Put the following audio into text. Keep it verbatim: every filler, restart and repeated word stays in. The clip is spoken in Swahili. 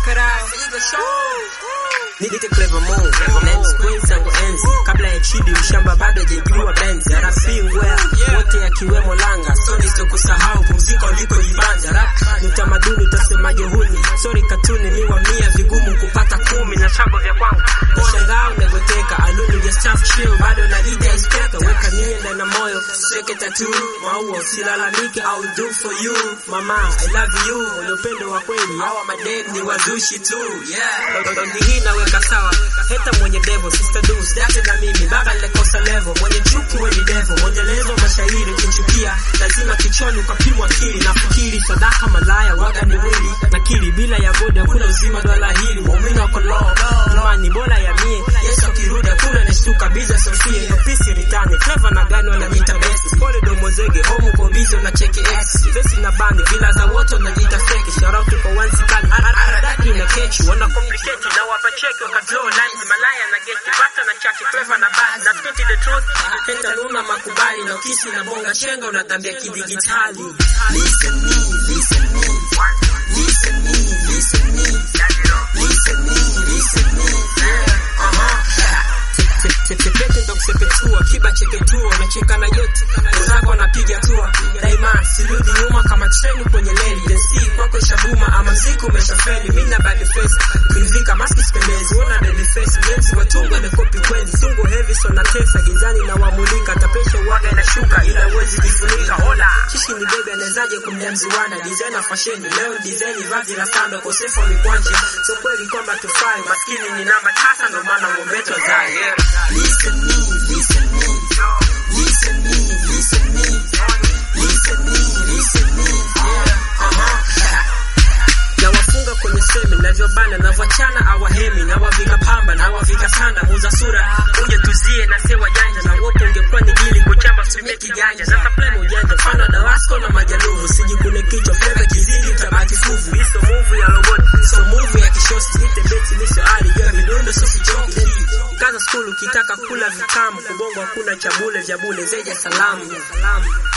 check it out. Nite clever move, Men's Queen zangu enzi. Kabla ya chidi mshamba bado jejua benzi. Arafi ngwea, wote ya kiwemo langa. Sorry sio kusahau, kumzika uliko ibanja. Rap, ni utamaduni utasemaje huni. Sorry katuni ni wa mia, vigumu kupata kumi. Na chago vya kwangu, nishangaa umegoteka. Aluni ya staff chill, bado na ida ispeka. Weka nia ndani na moyo, seke tattoo. Maua usilalamike, I'll do for you. Mama, I love you, mwenye upendo wa kweli. Hawa madem ni wazushi tu, yeah. Dondi hii naweka sawa, heta mwenye devo. Sister do, sidate na mimi, baba nilekosa level. Mwenye chuki mwenye devo, mwenye lezo mashairi. Kinchukia, lazima kichoni ukapimwa akili. Nafikiri, sadaka malaya, waga ni mwili. Nakili, bila ya godi, hakuna uzima dola hili. Muumini wako low, imani bola ya mie. Yesu akiruda, kuna nishtuka, biza sofie. Nopisi ritani, clever na gani wanajita besi. Pole domo zege, homu kwa bizo na cheki X. Vesi na bani, vila za woto na jita feki. Shout out kwa wansi kani, aradaki na kechi. Wana complicate na wapa cheki, waka draw lines. Malaya na geti, bata na chaki, clever na bad. Na spiti the truth, heta luna makubali. Na kisi na bonga shenga, unatambia kidigitali. Listen me, listen me. Listen me, listen me. Listen me, listen me. Yeah, uh-huh. Tepete ndo kusepetua, kiba cheketua. Nacheka na yote, wenzako wanapiga tua. Daima, sirudi nyuma kama treni kwenye leli. Densi, kwako ishabuma, ama mziku umeshafeli. Mina bad face, kunivika maski spendezi. Wona dead face, genzi watunga na kopi kwenzi. Sungo heavy, so na tesa, gizani na wamulika. Tapesha uwaga inashuka, ila uwezi jifunika. Hola, chishi ni bebe, anezaje kumdemzi wana. Designer fashion, leo design vazi la sando. Kosefu wa mikwanje, so kweli kwamba tufai. Maskini ni namba tasa, ndo maana ngombeto zai, yeah. Listen me, listen me. Listen me, listen me. Listen me, listen me. Yeah, uh-huh. Na wafunga kwenye semi, navyobana, navyoachana awahemi. Na wavika pamba, na wavika sanda. Muza sura, uje tuzie na sewa janja. Na wote ungekuwa ni gili, kuchamba sume kiganja. Na kaplemo ujanja, fana dawasko na majaluvu. Siji kune kichwa, fleve kizidi, utabaki fuvu. Iso move ya robot, so move ya kishosti. Nite beti, niso ali, jua midundo, so sichoki. Kaza skulu, kitaka kula vitamu. Kubongo hakuna chabule, vyabule, zeja salamu.